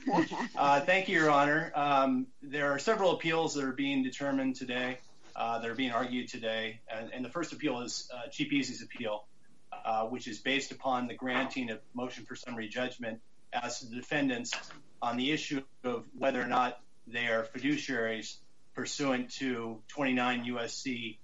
Thank you, Your Honor. There are several appeals that are being determined today, that are being argued today. And the first appeal is Chief Easy's appeal, which is based upon the granting of motion for summary judgment as to the defendants on the issue of whether or not they are fiduciaries pursuant to 29 U.S.C.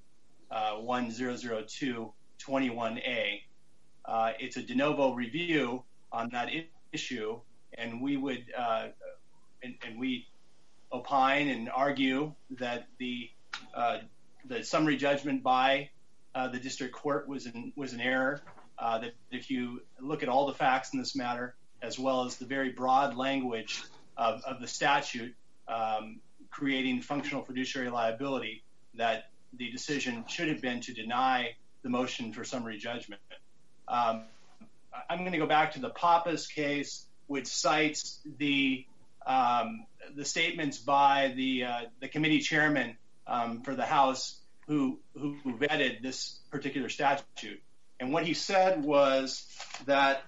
1002 21A. It's a de novo review on that issue, and we would and we opine and argue that the summary judgment by the district court was an error. That if you look at all the facts in this matter, as well as the very broad language of the statute creating functional fiduciary liability, that the decision should have been to deny the motion for summary judgment. I'm going to go back to the Pappas case, which cites the statements by the committee chairman for the House who vetted this particular statute. And what he said was that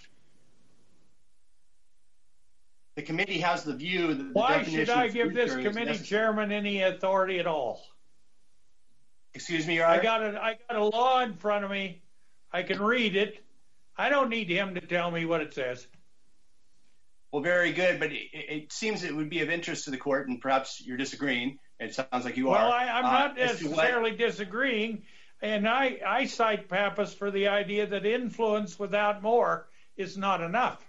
the committee has the view that the Why should I give this committee chairman any authority at all? Excuse me, Your Honor? I got a law in front of me. I can read it. I don't need him to tell me what it says. Well, very good, but it seems it would be of interest to the court, and perhaps you're disagreeing. It sounds like you are. Well, I'm not necessarily disagreeing, and I cite Pappas for the idea that influence without more is not enough.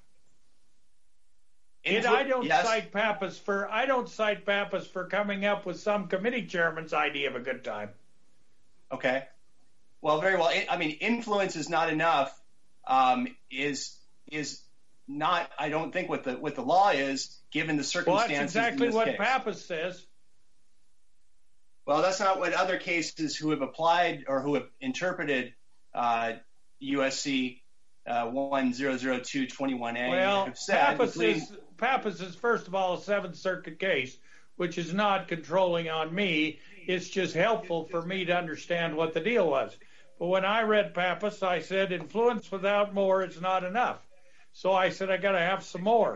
I don't cite Pappas for coming up with some committee chairman's idea of a good time. Okay. Well, very well. I mean, influence is not enough. Is not. I don't think what the law is, given the circumstances. Well, that's exactly in this what case. Pappas says. Well, that's not what other cases who have applied or who have interpreted USC 1002 21A have said. Pappas is first of all a Seventh Circuit case, which is not controlling on me. It's just helpful for me to understand what the deal was. But when I read Pappas, I said influence without more is not enough. So I said I got to have some more.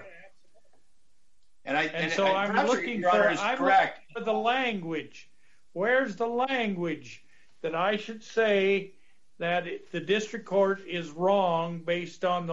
And so I'm looking for the language. Where's the language that I should say that the district court is wrong based on the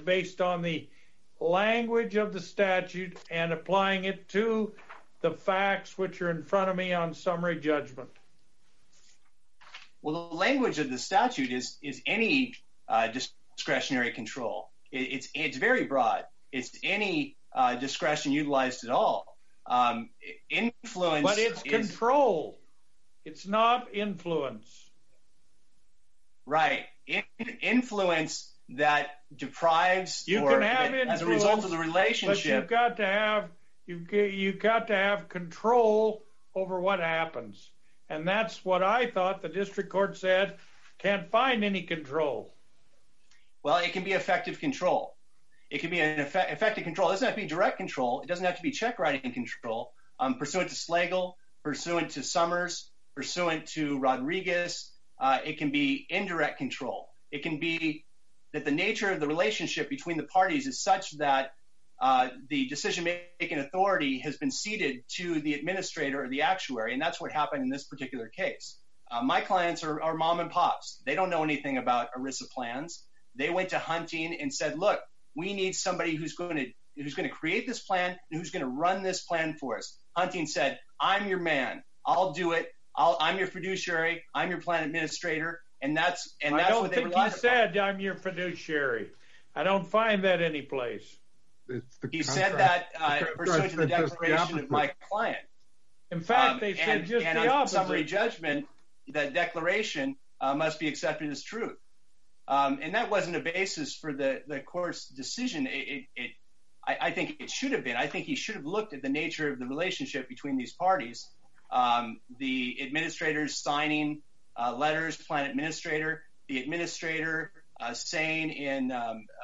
language of the statute and applying it to the facts which are in front of me on summary judgment? Well, the language of the statute is any discretionary control. It's very broad. It's any discretion utilized at all. Influence, but it's control. It's not influence. Right. Influence that deprives you can have as a result of the relationship. But you've got to have control over what happens. And that's what I thought the district court said, can't find any control. Well, it can be effective control. It can be an effective control. It doesn't have to be direct control. It doesn't have to be check writing control. Pursuant to Slagle, pursuant to Summers, pursuant to Rodriguez, it can be indirect control. It can be that the nature of the relationship between the parties is such that the decision-making authority has been ceded to the administrator or the actuary, and that's what happened in this particular case. My clients are mom and pops. They don't know anything about ERISA plans. They went to Hunting and said, look, we need somebody who's going to create this plan and who's going to run this plan for us. Hunting said, I'm your man. I'll do it. I'm your fiduciary. I'm your plan administrator. And that's what they relied upon. I don't think he said I'm your fiduciary. I don't find that any place. He said that pursuant to the declaration of my client. In fact, they said just the opposite. On summary judgment, that declaration must be accepted as truth. And that wasn't a basis for the court's decision. I think it should have been. I think he should have looked at the nature of the relationship between these parties. The administrators signing letters, plan administrator, the administrator saying in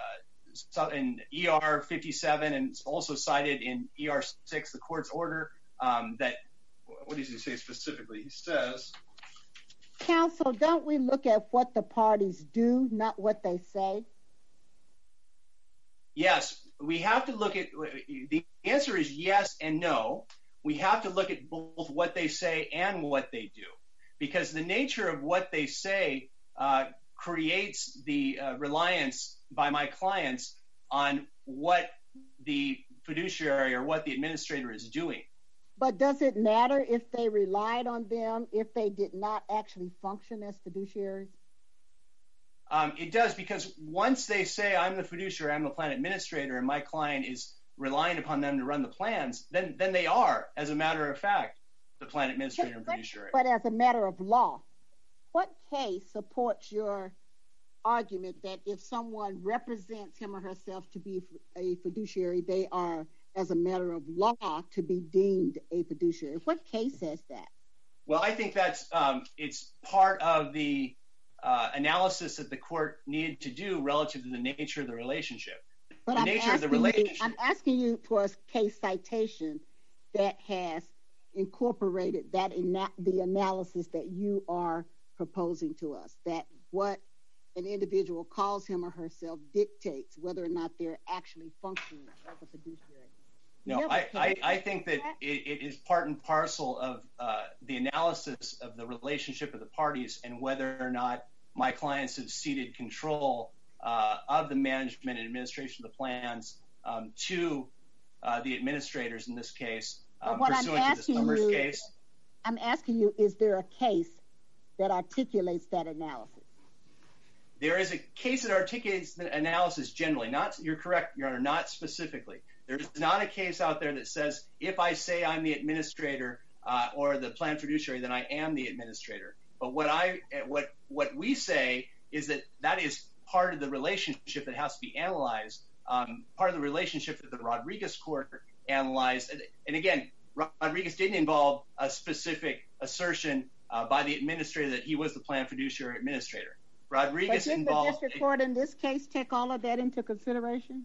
ER 57 and also cited in ER 6, the court's order that, what does he say specifically? He says, counsel, don't we look at what the parties do, not what they say? Yes, we have to look at the answer is yes and no. We have to look at both what they say and what they do, because the nature of what they say creates the reliance by my clients on what the fiduciary or what the administrator is doing. But does it matter if they relied on them if they did not actually function as fiduciaries? It does, because once they say I'm the fiduciary, I'm the plan administrator, and my client is relying upon them to run the plans, then they are, as a matter of fact, the plan administrator and fiduciary. But as a matter of law, what case supports your argument that if someone represents him or herself to be a fiduciary, they are, as a matter of law, to be deemed a fiduciary? What case says that? Well, I think that's it's part of the analysis that the court needed to do relative to the nature of the relationship. But I'm asking you for a case citation that has incorporated that in the analysis that you are proposing to us, that what an individual calls him or herself dictates whether or not they're actually functioning as a fiduciary. No, I think that it is part and parcel of the analysis of the relationship of the parties and whether or not my clients have ceded control of the management and administration of the plans to the administrators in this case, pursuant to the Summers case. I'm asking you, is there a case that articulates that analysis? There is a case that articulates the analysis generally. You're correct, Your Honor, not specifically. There's not a case out there that says if I say I'm the administrator or the plan fiduciary, then I am the administrator. But what we say is that is part of the relationship that has to be analyzed, part of the relationship that the Rodriguez court analyzed. And again, Rodriguez didn't involve a specific assertion by the administrator that he was the plan fiduciary administrator. Rodriguez but did the district court in this case take all of that into consideration?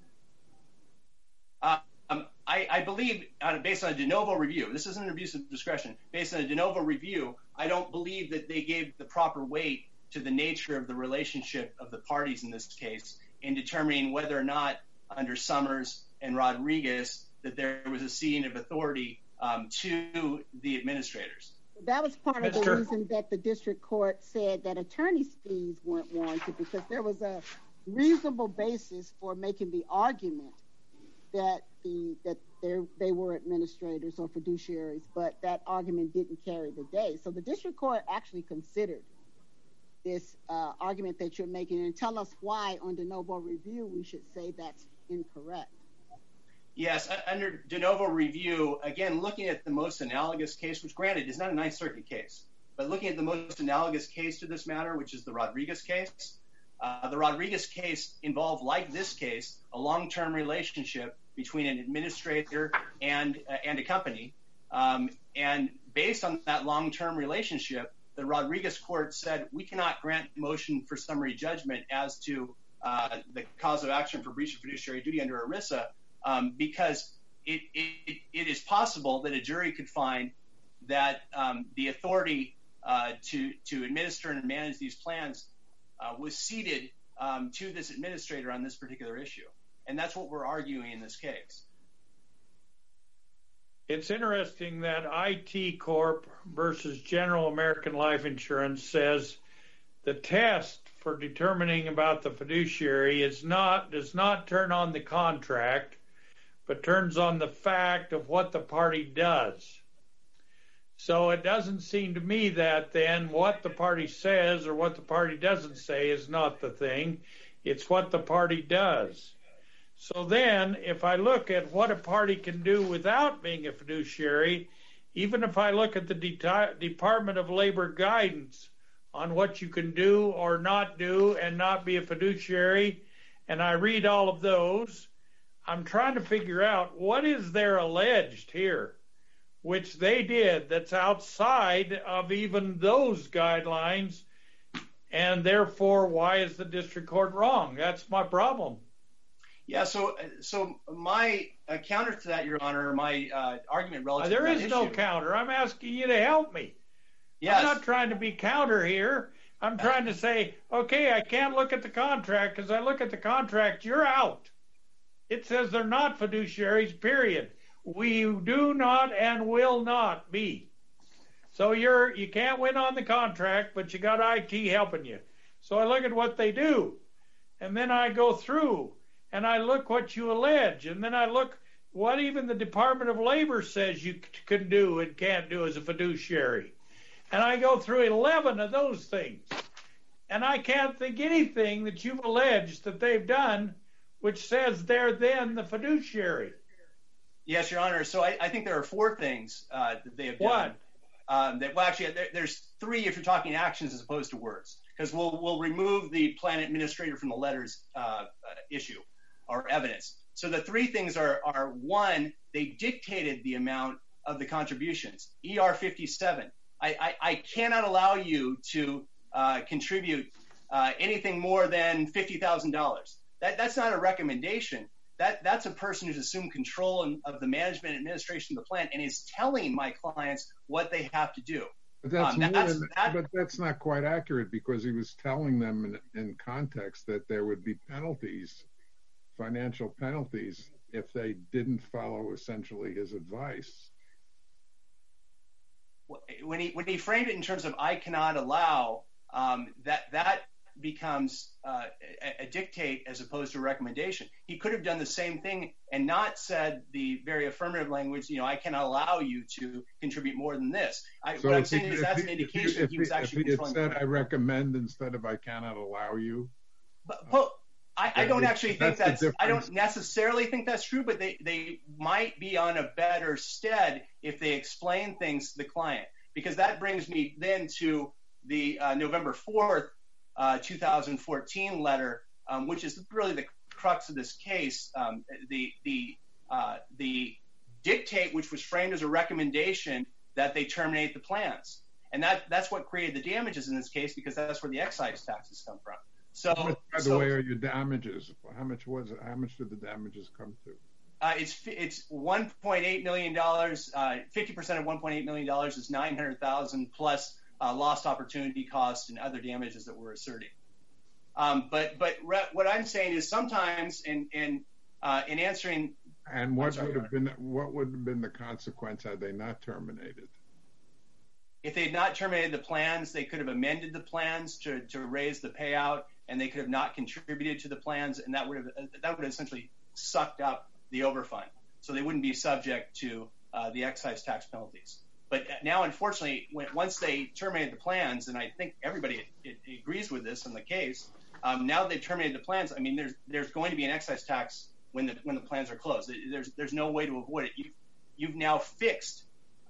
I believe, based on a de novo review, this isn't an abuse of discretion, based on a de novo review, I don't believe that they gave the proper weight to the nature of the relationship of the parties in this case in determining whether or not under Summers and Rodriguez that there was a ceding of authority to the administrators. That was part of the reason that the district court said that attorney's fees weren't warranted, because there was a reasonable basis for making the argument that they were administrators or fiduciaries, but that argument didn't carry the day. So the district court actually considered this argument that you're making, and tell us why on de novo review we should say that's incorrect. Yes, under de novo review, again, looking at the most analogous case, which granted is not a Ninth Circuit case, but looking at the most analogous case to this matter, which is the Rodriguez case, the Rodriguez case involved, like this case, a long-term relationship between an administrator and a company. And based on that long-term relationship, the Rodriguez court said we cannot grant motion for summary judgment as to the cause of action for breach of fiduciary duty under ERISA, because it is possible that a jury could find that the authority to administer and manage these plans was ceded to this administrator on this particular issue. And that's what we're arguing in this case. It's interesting that IT Corp versus General American Life Insurance says the test for determining about the fiduciary does not turn on the contract, but turns on the fact of what the party does. So it doesn't seem to me that then what the party says or what the party doesn't say is not the thing. It's what the party does. So then if I look at what a party can do without being a fiduciary, even if I look at the Department of Labor guidance on what you can do or not do and not be a fiduciary, and I read all of those, I'm trying to figure out what is there alleged here, which they did, that's outside of even those guidelines, and therefore why is the district court wrong? That's my problem. Yeah, so my counter to that, Your Honor, my argument relative to that issue. There is no counter. I'm asking you to help me. Yes. I'm not trying to be counter here. I'm trying to say, okay, I can't look at the contract because I look at the contract, you're out. It says they're not fiduciaries, period. We do not and will not be. So you can't win on the contract, but you got IT helping you. So I look at what they do, and then I go through, and I look what you allege, and then I look what even the Department of Labor says you can do and can't do as a fiduciary. And I go through 11 of those things. And I can't think anything that you've alleged that they've done which says they're then the fiduciary. Yes, Your Honor. So I think there are 4 things that they have done. There's 3 if you're talking actions as opposed to words, because we'll remove the plan administrator from the letters issue or evidence. So the 3 things are 1, they dictated the amount of the contributions. ER 57. I cannot allow you to contribute anything more than $50,000. That's not a recommendation. That's a person who's assumed control of the management and administration of the plan and is telling my clients what they have to do. But that's not quite accurate, because he was telling them in context that there would be penalties, financial penalties, if they didn't follow essentially his advice. When he framed it in terms of I cannot allow, that becomes a dictate as opposed to a recommendation. He could have done the same thing and not said the very affirmative language, I cannot allow you to contribute more than this. What I'm saying is that's an indication he was actually controlling. If he had said I recommend instead of I cannot allow you. But I don't actually think I don't necessarily think that's true, but they might be on a better stead if they explain things to the client, because that brings me then to the November 4th, 2014 letter, which is really the crux of this case. The dictate, which was framed as a recommendation that they terminate the plans. And that's what created the damages in this case, because that's where the excise taxes come from. So, by the way, are your damages? How much was it? How much did the damages come to? It's $1.8 million. 50% of $1.8 million is $900,000 plus lost opportunity costs and other damages that we're asserting. But what I'm saying is sometimes in answering. And what would have been the consequence had they not terminated? If they had not terminated the plans, they could have amended the plans to raise the payout, and they could have not contributed to the plans, and that would have essentially sucked up the overfund, so they wouldn't be subject to the excise tax penalties. But now, unfortunately, once they terminated the plans, and I think everybody agrees with this in the case, now they've terminated the plans. I mean, there's going to be an excise tax when the plans are closed. There's no way to avoid it. You've now fixed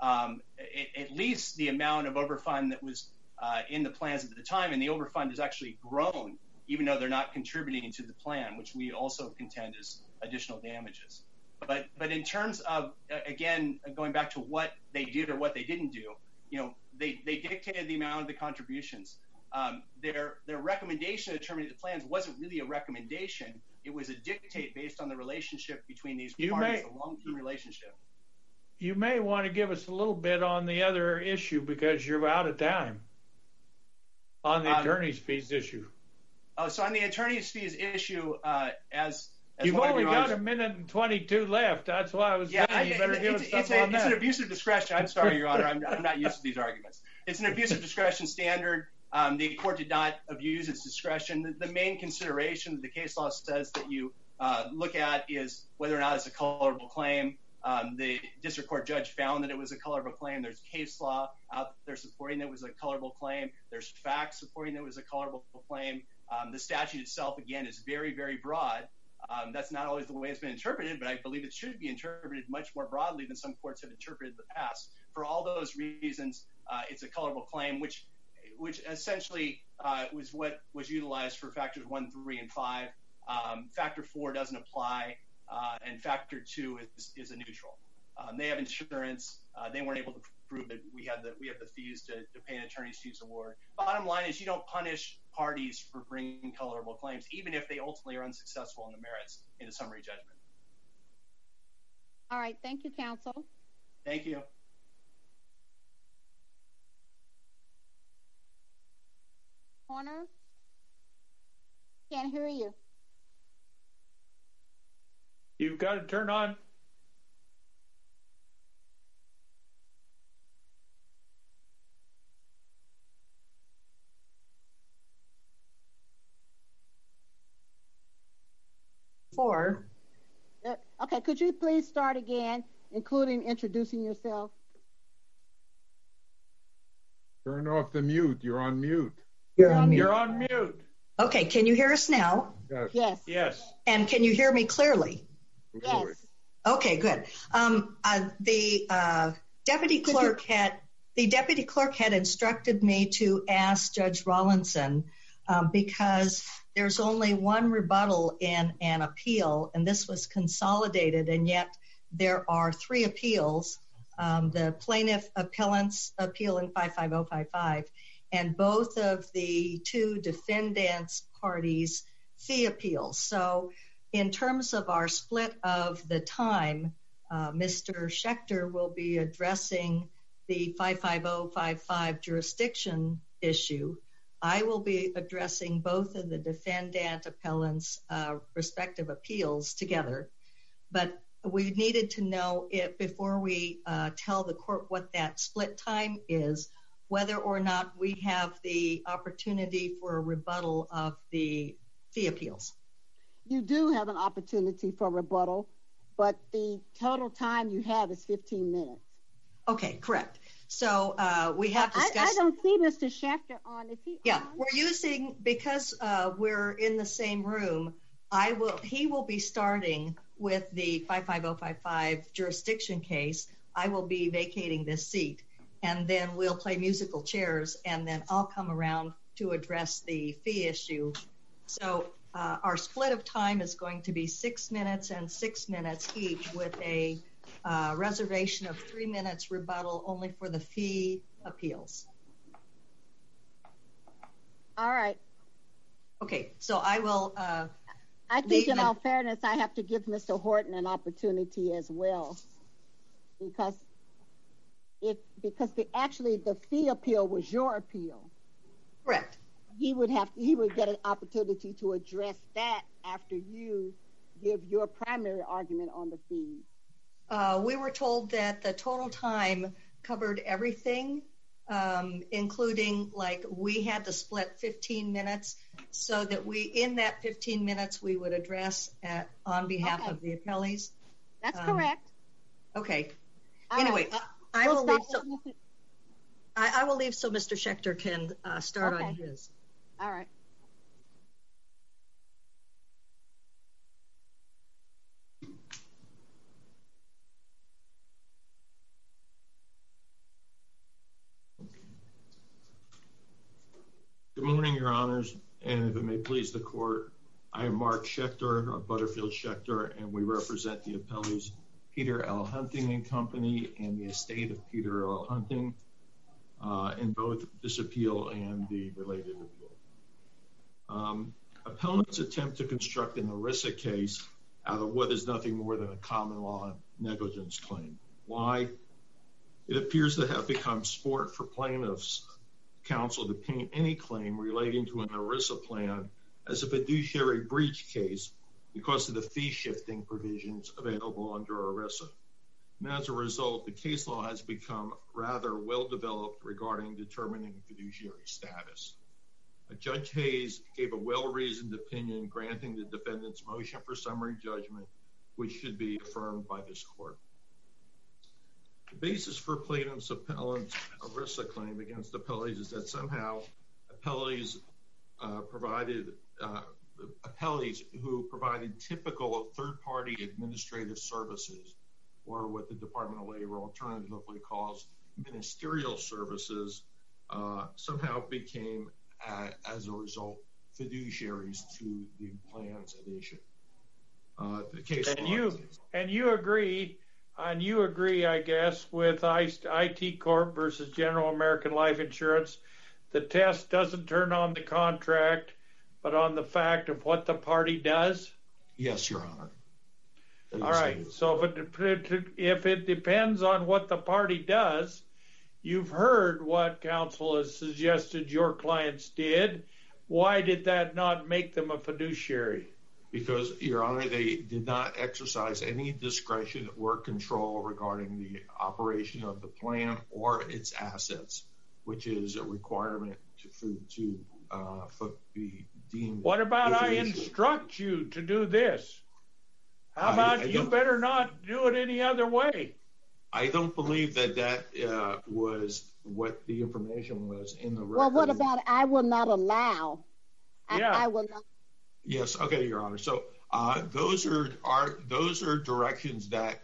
at least the amount of overfund that was in the plans at the time, and the overfund has actually grown, even though they're not contributing to the plan, which we also contend is additional damages. But in terms of, again, going back to what they did or what they didn't do, they dictated the amount of the contributions. Their recommendation to terminate the plans wasn't really a recommendation. It was a dictate based on the relationship between these parties, a long-term relationship. You may want to give us a little bit on the other issue, because you're out of time on the attorney's fees issue. Oh, so on the attorney's fees issue, as you've only got a minute and 22 left. That's why I was saying you better give us something on that. It's an abuse of discretion. I'm sorry, Your Honor. I'm not used to these arguments. It's an abuse of discretion standard. The court did not abuse its discretion. The main consideration that the case law says that you look at is whether or not it's a colorable claim. The district court judge found that it was a colorable claim. There's case law out there supporting that it was a colorable claim. There's facts supporting that it was a colorable claim. The statute itself, again, is very, very broad. That's not always the way it's been interpreted, but I believe it should be interpreted much more broadly than some courts have interpreted in the past. For all those reasons, it's a colorable claim, which essentially was what was utilized for factors 1, 3, and 5. Factor 4 doesn't apply, and factor 2 is a neutral. They have insurance. They weren't able to prove that we have the fees to pay an attorney's fees award. Bottom line is you don't punish parties for bringing colorable claims, even if they ultimately are unsuccessful in the merits in a summary judgment. All right. Thank you, counsel. Thank you. Horner? Can't hear you. You've got to turn on. Okay, could you please start again, including introducing yourself? Turn off the mute. You're on mute. You're on mute. Okay, can you hear us now? Yes. Yes. And can you hear me clearly? Yes. Okay, good. The deputy clerk had instructed me to ask Judge Rawlinson because there's only one rebuttal in an appeal, and this was consolidated, and yet there are three appeals, the plaintiff appellant's appeal in 55055, and both of the two defendants' parties' fee appeals. So in terms of our split of the time, Mr. Schechter will be addressing the 55055 jurisdiction issue. I will be addressing both of the defendant appellants' respective appeals together. But we needed to know if before we tell the court what that split time is, whether or not we have the opportunity for a rebuttal of the fee appeals. You do have an opportunity for rebuttal, but the total time you have is 15 minutes. Okay, correct. So we have discussed. I don't see Mr. Schechter on. Is he on? We're using, because we're in the same room, he will be starting with the 55055 jurisdiction case. I will be vacating this seat, and then we'll play musical chairs, and then I'll come around to address the fee issue. So our split of time is going to be 6 minutes and 6 minutes each, with a reservation of 3 minutes rebuttal only for the fee appeals. All right. Okay, so I will. I think in all fairness, I have to give Mr. Horton an opportunity as well, because the fee appeal was your appeal. Correct. He would get an opportunity to address that after you give your primary argument on the fees. We were told that the total time covered everything, including, like, we had to split 15 minutes so that in that 15 minutes we would address on behalf of the appellees. That's correct. Okay. All anyway, right. I will leave so Mr. Schechter can start on his. All right. Good morning, Your Honors, and if it may please the court, I am Mark Schechter of Butterfield Schechter, and we represent the appellees Peter L. Hunting and Company and the estate of Peter L. Hunting in both this appeal and the related appeal. Appellants attempt to construct an ERISA case out of what is nothing more than a common law negligence claim. Why? It appears to have become sport for plaintiffs' counsel to paint any claim relating to an ERISA plan as a fiduciary breach case because of the fee-shifting provisions available under ERISA. And as a result, the case law has become rather well-developed regarding determining fiduciary status. Judge Hayes gave a well-reasoned opinion granting the defendant's motion for summary judgment, which should be affirmed by this court. The basis for plaintiff's appellant's ERISA claim against appellees is that somehow appellees who provided typical third-party administrative services, or what the Department of Labor alternatively calls ministerial services, somehow became, as a result, fiduciaries to the plans at issue. You agree, I guess, with IT Corp versus General American Life Insurance. The test doesn't turn on the contract, but on the fact of what the party does? Yes, Your Honor. All right. So if it depends on what the party does, you've heard what counsel has suggested your clients did. Why did that not make them a fiduciary? because, Your Honor, they did not exercise any discretion or control regarding the operation of the plan or its assets, which is a requirement to be deemed. What about I instruct you to do this? How about you better not do it any other way? I don't believe that was what the information was in the record. Well, what about I will not allow? I will not. Yes, okay, Your Honor. So those are directions that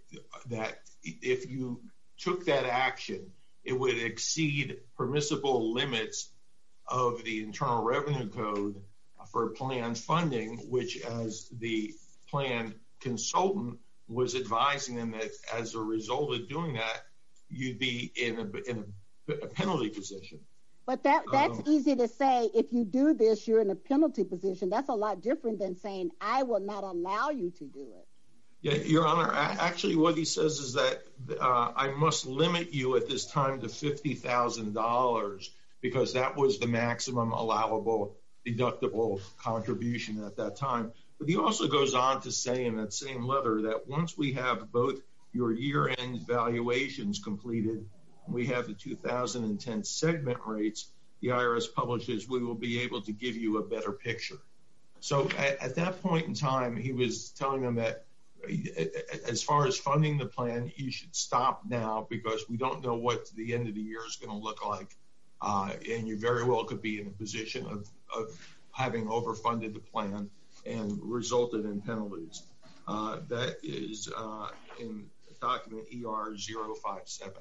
if you took that action, it would exceed permissible limits of the Internal Revenue Code for plan funding, which, as the plan consultant was advising them that as a result of doing that, you'd be in a penalty position. But that's easy to say. If you do this, you're in a penalty position. That's a lot different than saying, I will not allow you to do it. Yeah, Your Honor, actually what he says is that I must limit you at this time to $50,000 because that was the maximum allowable deductible contribution at that time. But he also goes on to say in that same letter that once we have both your year-end valuations completed, we have the 2010 segment rates the IRS publishes, we will be able to give you a better picture. So at that point in time, he was telling them that as far as funding the plan, you should stop now because we don't know what the end of the year is going to look like. And you very well could be in a position of having overfunded the plan and resulted in penalties. That is in document ER 057.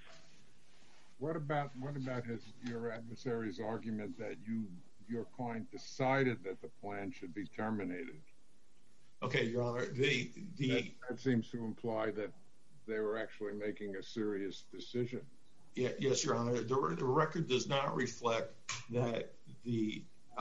What about your adversary's argument that your client decided that the plan should be terminated? Okay, Your Honor, that seems to imply that they were actually making a serious decision. Yeah, yes, Your Honor. The record does not reflect that the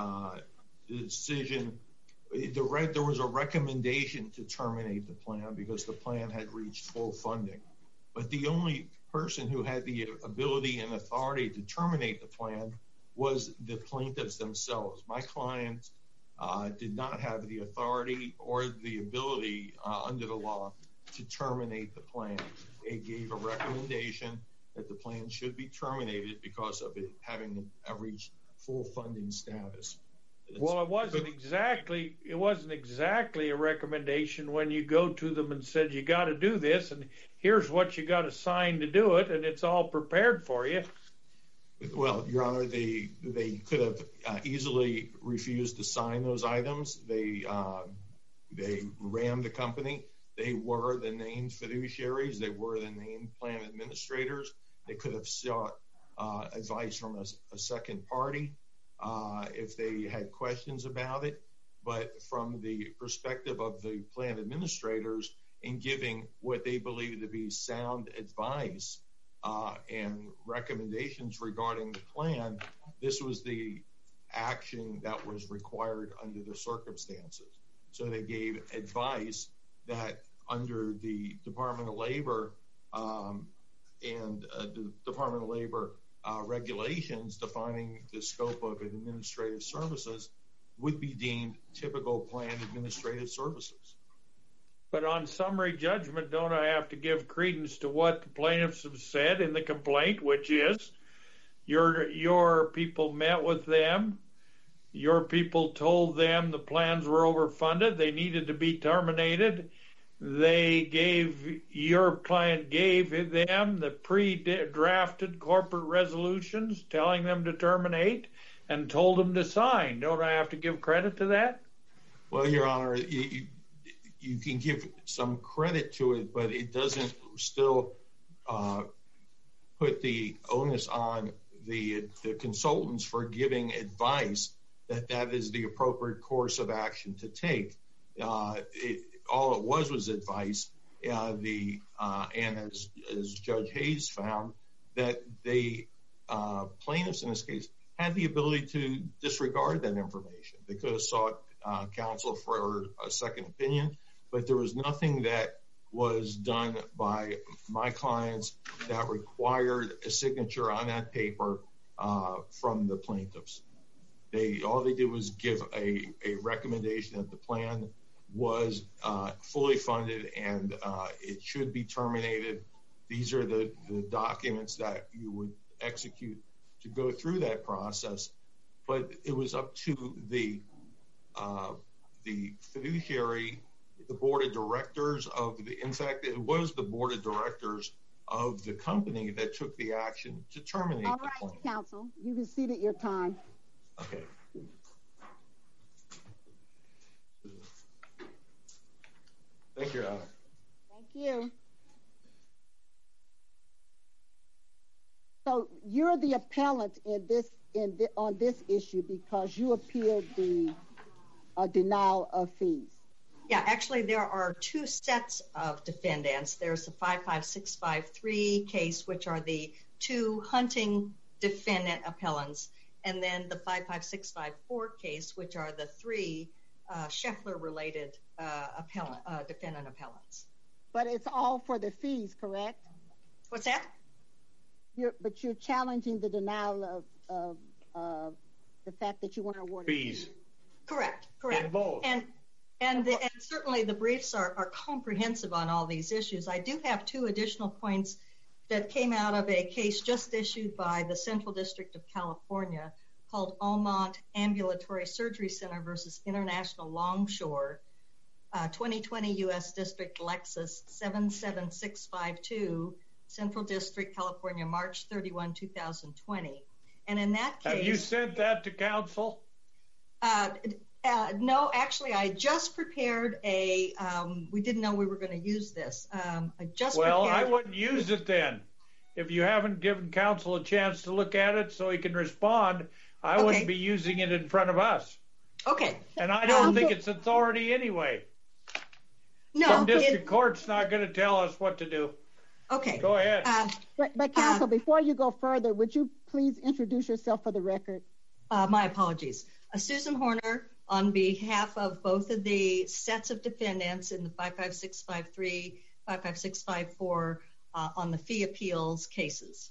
decision. There was a recommendation to terminate the plan because the plan had reached full funding. But the only person who had the ability and authority to terminate the plan was the plaintiffs themselves. My client did not have the authority or the ability under the law to terminate the plan. They gave a recommendation that the plan should be terminated because of it having reached full funding status. Well, it wasn't exactly a recommendation when you go to them and said you got to do this and here's what you got to sign to do it and it's all prepared for you. Well, Your Honor, they could have easily refused to sign those items. They ran the company. They were the named fiduciaries. They were the named plan administrators. They could have sought advice from a second party if they had questions about it. But from the perspective of the plan administrators in giving what they believe to be sound advice and recommendations regarding the plan, this was the action that was required under the circumstances. So they gave advice that under the Department of Labor and the Department of Labor regulations defining the scope of administrative services would be deemed typical plan administrative services. But on summary judgment, don't I have to give credence to what the plaintiffs have said in the complaint, which is your people met with them, your people told them the plans were overfunded, they needed to be terminated. Your client gave them the pre-drafted corporate resolutions telling them to terminate and told them to sign. Don't I have to give credit to that? Well, Your Honor, you can give some credit to it, but it doesn't still put the onus on the consultants for giving advice that is the appropriate course of action to take. All it was advice, and as Judge Hayes found, that the plaintiffs in this case had the ability to disregard that information. They could have sought counsel for a second opinion, but there was nothing that was done by my clients that required a signature on that paper from the plaintiffs. All they did was give a recommendation that the plan was fully funded and it should be terminated. These are the documents that you would execute to go through that process. But it was up to the fiduciary, the board of directors in fact, it was the board of directors of the company that took the action to terminate the plan. All right, counsel, you've exceeded your time. Okay. Thank you, Your Honor. Thank you. So you're the appellant on this issue because you appealed the denial of fees. Yeah, actually, there are two sets of defendants. There's the 55653 case, which are the two hunting defendant appellants, and then the 55654 case, which are the three Scheffler-related defendant appellants. But it's all for the fees, correct? What's that? But you're challenging the denial of the fact that you weren't awarded fees. Correct. And both. And certainly the briefs are comprehensive on all these issues. I do have two additional points that came out of a case just issued by the Central District of California called Almont Ambulatory Surgery Center versus International Longshore, 2020 U.S. District Lexus 77652, Central District, California, March 31, 2020. And in that case... Have you sent that to counsel? No, actually, I just prepared we didn't know we were going to use this. I wouldn't use it then. If you haven't given counsel a chance to look at it so he can respond, I wouldn't be using it in front of us. Okay. And I don't think it's authority anyway. No. Some district court's not going to tell us what to do. Okay. Go ahead. But counsel, before you go further, would you please introduce yourself for the record? My apologies. Susan Horner, on behalf of both of the sets of defendants in the 55653, 55654 on the fee appeals cases.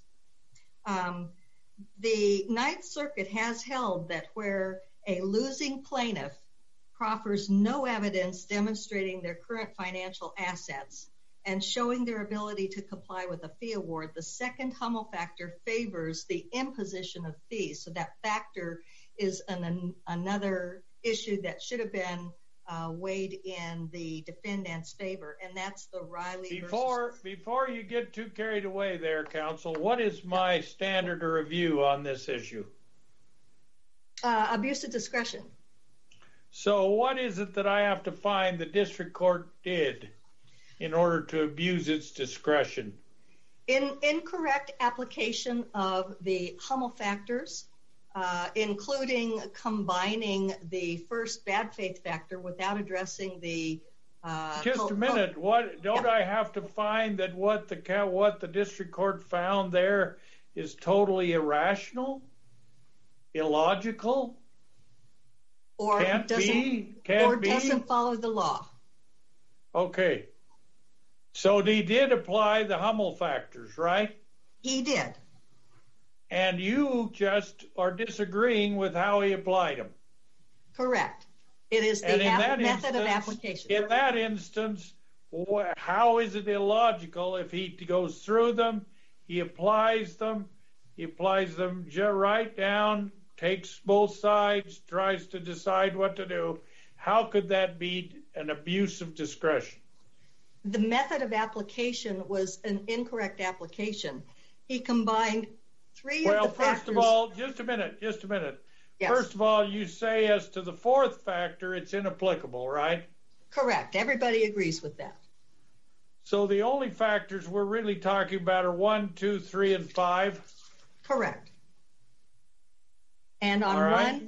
The Ninth Circuit has held that where a losing plaintiff proffers no evidence demonstrating their current financial assets and showing their ability to comply with a fee award, the second Hummel factor favors the imposition of fees. So that factor is another issue that should have been weighed in the defendant's favor, and that's the Riley Before you get too carried away there, counsel, what is my standard of review on this issue? Abuse of discretion. So what is it that I have to find the district court did in order to abuse its discretion? Incorrect application of the Hummel factors, including combining the first bad faith factor without addressing the just a minute. I have to find that what the district court found there is totally irrational, illogical, or doesn't follow the law? Okay. So he did apply the Hummel factors, right? He did. And you just are disagreeing with how he applied them. Correct. It is the method of application. In that instance, how is it illogical if he goes through them, he applies them right down, takes both sides, tries to decide what to do? How could that be an abuse of discretion? The method of application was an incorrect application. He combined three of the factors. Well, first of all, just a minute. Yes. First of all, you say as to the fourth factor, it's inapplicable, right? Correct. Everybody agrees with that. So the only factors we're really talking about are 1, 2, 3, and 5? Correct. And on one,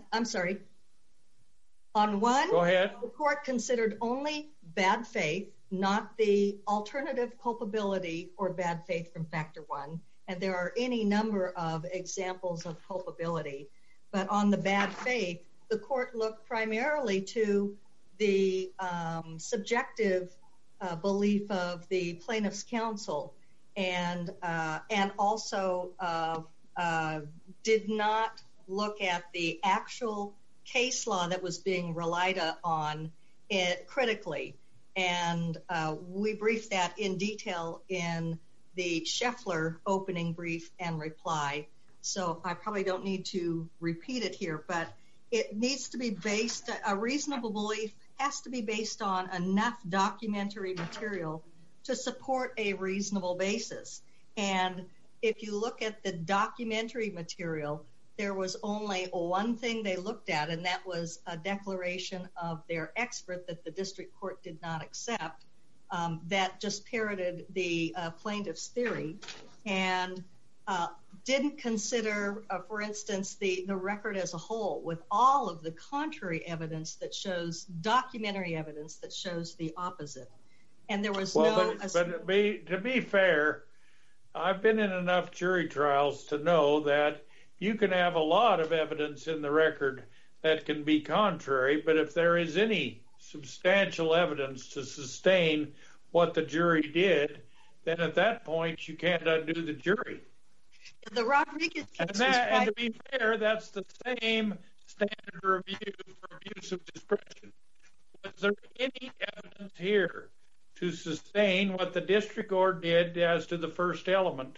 go ahead. The court considered only bad faith, not the alternative culpability or bad faith from factor 1. And there are any number of examples of culpability. But on the bad faith, the court looked primarily to the subjective belief of the plaintiff's counsel and also did not look at the actual case law that was being relied on critically. And we briefed that in detail in the Scheffler opening brief and reply. So I probably don't need to repeat it here, but it needs to be based, a reasonable belief has to be based on enough documentary material to support a reasonable basis. And if you look at the documentary material, there was only one thing they looked at, and that was a declaration of their expert that the district court did not accept, that just parroted the plaintiff's theory and didn't consider, for instance, the record as a whole with all of the contrary evidence that shows, documentary evidence that shows the opposite. And there was to be fair, I've been in enough jury trials to know that you can have a lot of evidence in the record that can be contrary, but if there is any substantial evidence to sustain what the jury did, then at that point you can't undo the jury. The Rodriguez case and to be fair, that's the same standard review for abuse of discretion. Was there any evidence here to sustain what the district court did as to the first element?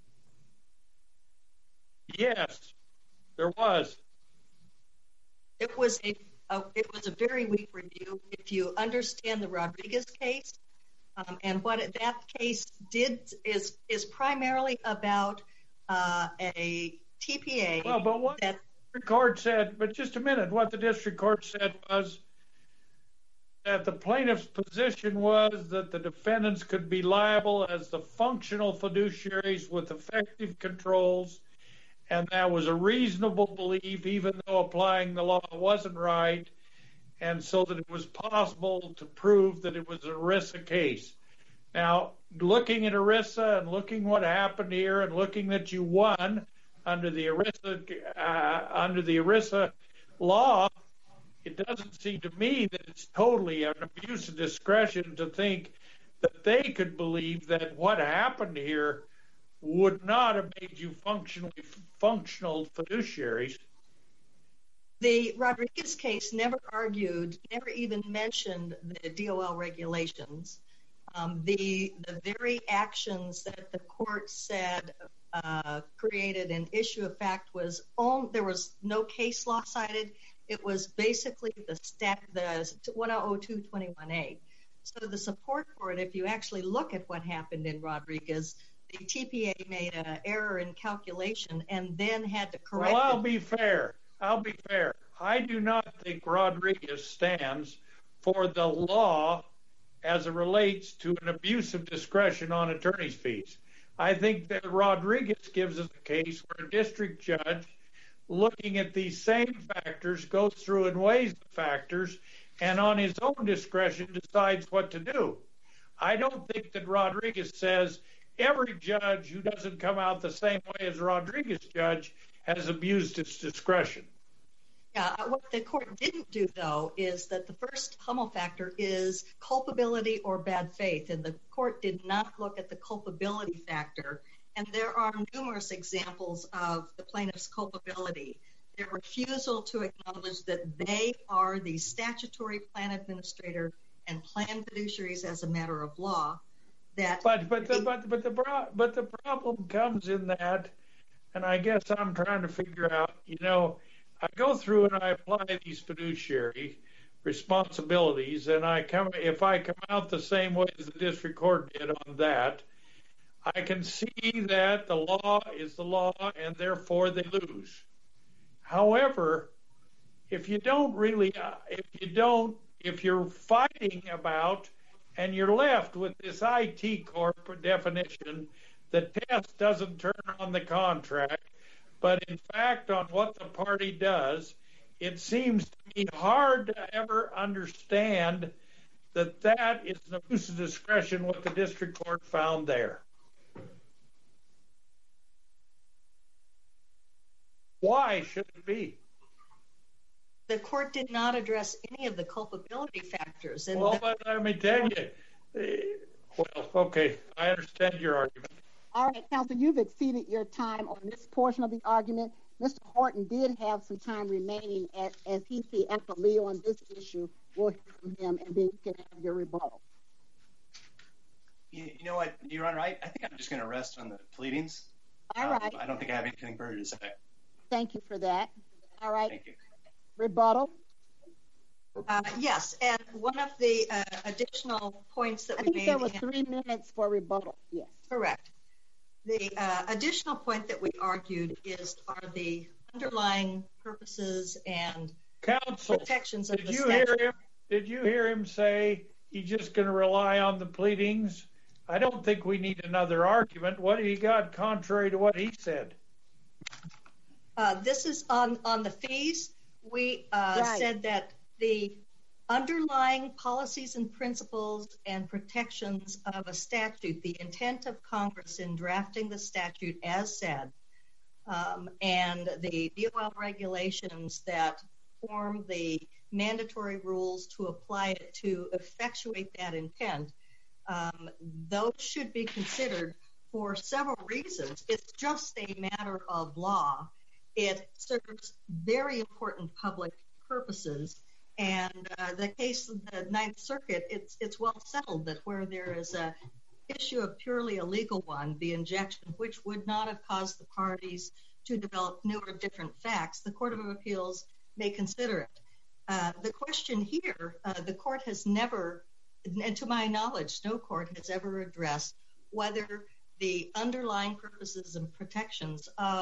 Yes, there was. It was a very weak review. If you understand the Rodriguez case, and what that case did is primarily about a TPA. Well, but what the district court said, but just a minute, what the district court said was that the plaintiff's position was that the defendants could be liable as the functional fiduciaries with effective controls, and that was a reasonable belief, even though applying the law wasn't right, and so that it was possible to prove that it was an ERISA case. Now, looking at ERISA and looking what happened here and looking that you won under the ERISA law, it doesn't seem to me that it's totally an abuse of discretion to think that they could believe that what happened here would not have made you functional fiduciaries. The Rodriguez case never argued, never even mentioned the DOL regulations. The very actions that the court said created an issue of fact was there was no case law cited. It was basically the 100221A. So the support for it, if you actually look at what happened in Rodriguez, the TPA made an error in calculation and then had to correct it. Well, I'll be fair. I do not think Rodriguez stands for the law as it relates to an abuse of discretion on attorney's fees. I think that Rodriguez gives us a case where a district judge, looking at these same factors, goes through and weighs the factors, and on his own discretion decides what to do. I don't think that Rodriguez says every judge who doesn't come out the same way as Rodriguez judge has abused its discretion. Yeah, what the court didn't do, though, is that the first Hummel factor is culpability or bad faith, and the court did not look at the culpability factor. And there are numerous examples of the plaintiff's culpability. Their refusal to acknowledge that they are the statutory plan administrator and plan fiduciaries as a matter of law. But the problem comes in that, and I guess I'm trying to figure out, I go through and I apply these fiduciary responsibilities, and if I come out the same way as the district court did on that, I can see that the law is the law and therefore they lose. However, if you're fighting about and you're left with this IT corporate definition, the test doesn't turn on the contract, but in fact on what the party does, it seems to me hard to ever understand that is an abuse of discretion what the district court found there. Why should it be? The court did not address any of the culpability factors. But let me tell you. Okay, I understand your argument. All right, counsel, you've exceeded your time on this portion of the argument. Mr. Horton did have some time remaining as he's the appellee on this issue. We'll hear from him, and then you can have your rebuttal. You know what, Your Honor, I think I'm just going to rest on the pleadings. All right. I don't think I have anything further to say. Thank you for that. All right. Thank you. Rebuttal. Yes, and one of the additional points that we made. I think there was 3 minutes for rebuttal. Yes. Correct. The additional point that we argued are the underlying purposes and protections of the statute. Did you hear him say he's just going to rely on the pleadings? I don't think we need another argument. What do you got contrary to what he said? This is on the fees. We said that the underlying policies and principles and protections of a statute, the intent of Congress in drafting the statute as said, and the DOL regulations that form the mandatory rules to apply it to effectuate that intent, those should be considered for several reasons. It's just a matter of law. It serves very important public purposes. And the case of the Ninth Circuit, it's well settled that where there is an issue of purely a legal one, the injection, which would not have caused the parties to develop new or different facts, the Court of Appeals may consider it. The question here, the court has never, and to my knowledge, no court has ever addressed whether the underlying purposes and protections of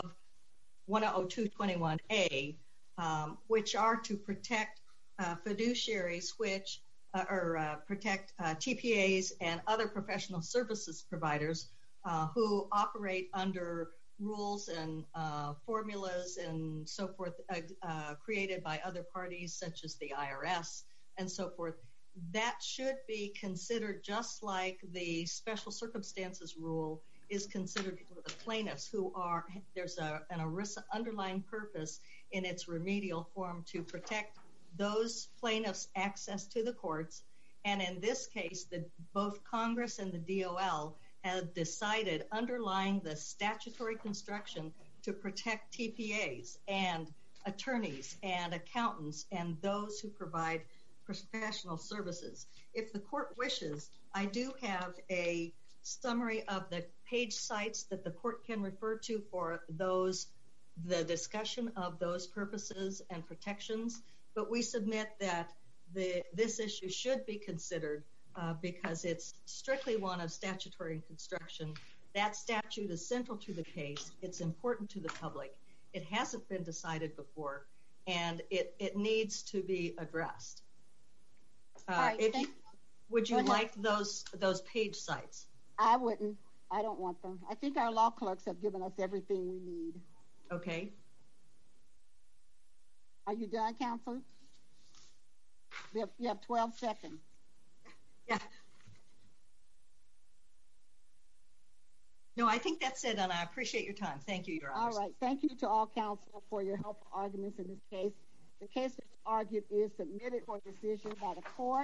10221A, which are to protect fiduciaries, which protect TPAs and other professional services providers who operate under rules and formulas and so forth created by other parties such as the IRS and so forth. That should be considered just like the special circumstances rule is considered for the plaintiffs who are, there's an ERISA underlying purpose in its remedial form to protect those plaintiffs' access to the courts. And in this case, both Congress and the DOL have decided underlying the statutory construction to protect TPAs and attorneys and accountants and those who provide professional services. If the court wishes, I do have a summary of the page sites that the court can refer to for those, the discussion of those purposes and protections. But we submit that this issue should be considered because it's strictly one of statutory construction. That statute is central to the case. It's important to the public. It hasn't been decided before, and it needs to be addressed. Would you like those page sites? I wouldn't. I don't want them. I think our law clerks have given us everything we need. Okay. Are you done, counsel? You have 12 seconds. Yeah. No, I think that's it, and I appreciate your time. Thank you, Your Honor. All right. Thank you to all counsel for your helpful arguments in this case. The case that's argued is submitted for decision by the court.